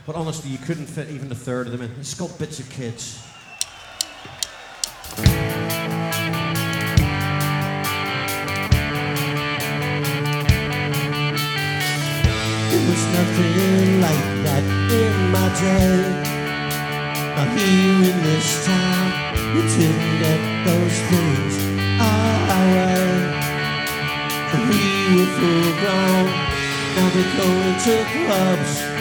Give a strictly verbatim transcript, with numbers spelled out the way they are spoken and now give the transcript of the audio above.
but honestly, you couldn't fit even a third of them in. It's called Bits of Kids. There was nothing like that in my day. Not here in this town, you didn't get those things our way. We were full grown, now we're going to clubs